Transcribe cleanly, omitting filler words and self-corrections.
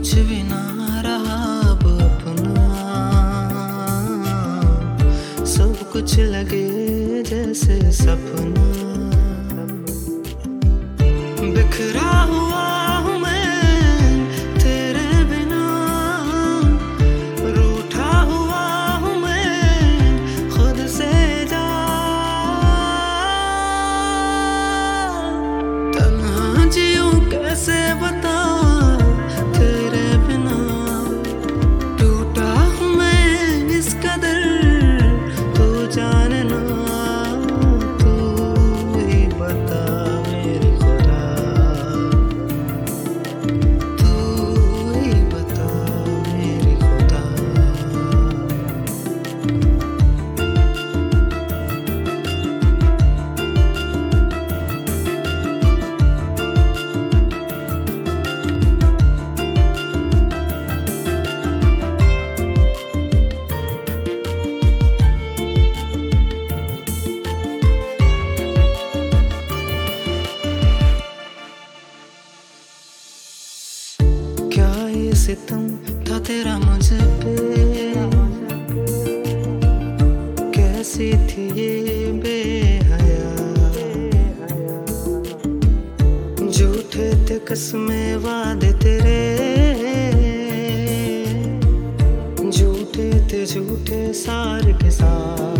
कुछ भी ना रहा अब अपना, सब कुछ लगे जैसे सपना। बिखरा हुआ हूँ मैं तेरे बिना, रूठा हुआ हूँ मैं खुद से जा। तन्हा जीऊं कैसे बता तेरे बिना, टूटा हूँ मैं इस कदर तू जाने ना। तू ही बता मेरी खुदा, तू ही बता मेरी खुदा। क्या ये सितम था तेरा मुझ पे, कैसी थी ये बेहया। झूठे थे कसमें वादे तेरे, झूठे थे झूठे सार के साथ।